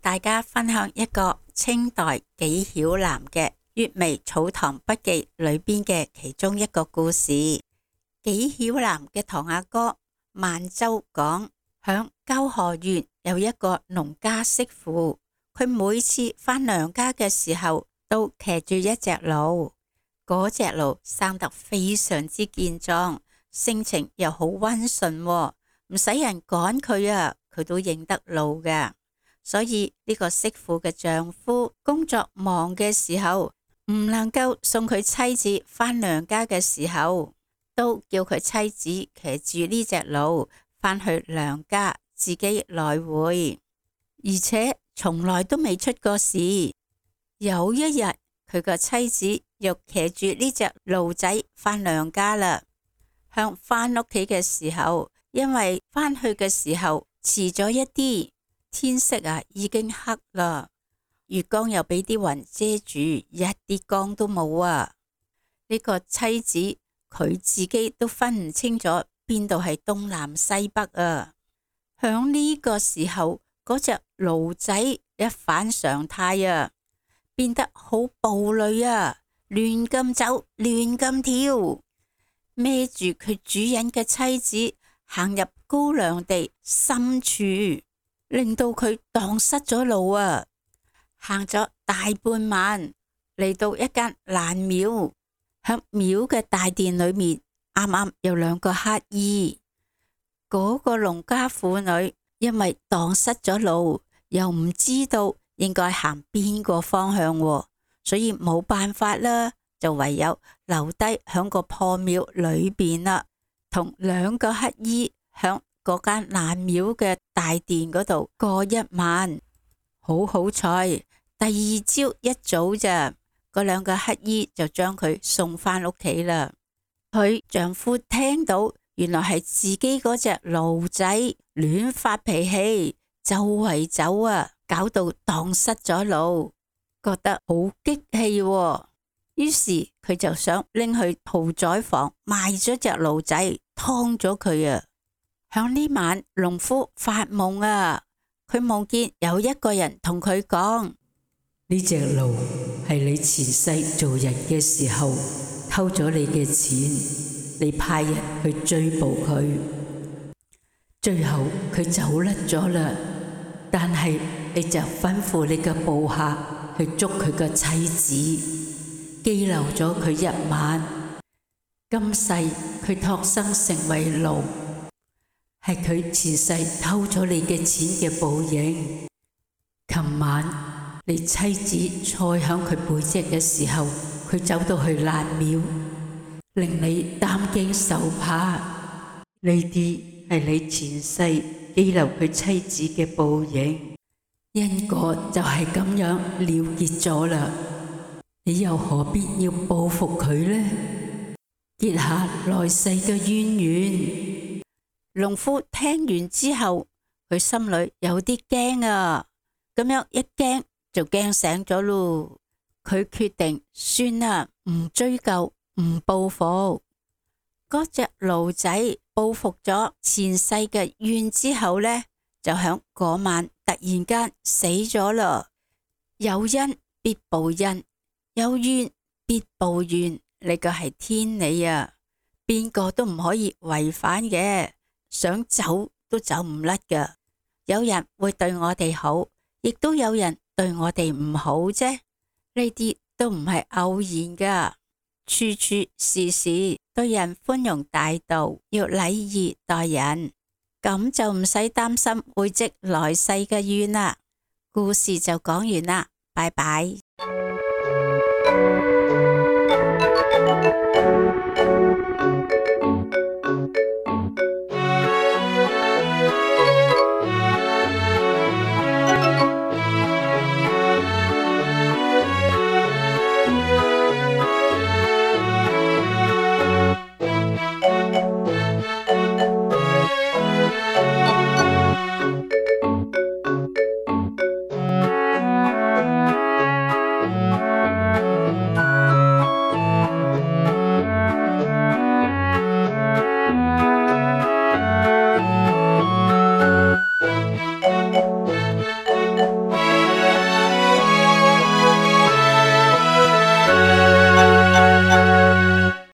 大家分享一個清代紀曉嵐嘅《閱微草堂筆記》裏邊嘅其中一個故事。紀曉嵐嘅堂阿哥萬州講，響交河縣有一個農家媳婦，佢每次返娘家嘅時候都騎住一隻驢，嗰隻驢生得非常之健壯，性情又好溫順，唔使人趕佢啊，佢都認得路㗎。所以呢個媳婦嘅丈夫工作忙嘅時候，唔能夠送佢妻子返娘家嘅時候，都叫佢妻子騎住呢隻驢返去娘家，自己來回，而且從來都未出過事。有一日，佢個妻子又騎住呢隻驢仔返娘家啦。向返屋企嘅時候，因為返去嘅時候遲咗一啲，天色已經黑啦，月光又俾啲雲遮住，一啲光都冇啊！呢個妻子佢自己都分唔清楚邊度係東南西北啊！響呢個時候，嗰隻驢仔一反常態啊，變得好暴戾啊，亂咁走，亂咁跳，孭住佢主人嘅妻子行入高粱地深處，令到佢蕩失咗路啊！行咗大半晚，嚟到一間爛廟，響廟嘅大殿裏面，啱啱有兩個乞兒。嗰個農家婦女因為蕩失咗路，又唔知道應該行邊個方向，所以冇辦法啦，就唯有留低響個破廟裏邊啦，同兩個乞兒響嗰間爛廟嘅大殿嗰度過一晚。好彩，第二朝一早咋，嗰兩個乞兒就將佢送返屋企啦。佢丈夫聽到原來係自己嗰隻驢仔亂發脾氣，周圍走啊，搞到蕩失咗路，覺得好激氣喎。於是佢就想拎去屠宰房賣咗隻驢仔，劏咗佢啊！響呢晚，農夫發夢啊，佢夢見有一個人同佢講： 呢隻驢係你前世做人嘅時候偷咗你嘅錢，你派人去追捕佢，最後佢走甩咗啦。但係你就吩咐你嘅部下去捉佢嘅妻子，羈留咗佢一晚。今世佢託生成為奴，係佢前世偷咗你嘅錢嘅報應。琴晚你妻子坐響佢背脊嘅時候，佢走到去爛廟，令你擔驚受怕。呢啲係你前世羈留佢妻子嘅報應，因果就係咁樣了結咗啦。你又何必要報復佢呢？結下來世嘅淵源。 農夫聽完之後，佢心裏有啲驚啊，咁樣一驚就驚醒咗咯。佢決定算啦，唔追究，唔報復。嗰隻驢仔報復咗前世嘅怨之後呢，就響嗰晚突然間死咗啦。有因必報因，有怨必報怨，呢個係天理啊，邊個都唔可以違反嘅，想走都走唔甩噶。有人會對我哋好，亦都有人對我哋唔好啫，呢啲都唔係偶然噶。處處事事對人寬容大度，要禮儀待人，咁就唔使擔心會積來世嘅怨啦。故事就講完啦，拜拜。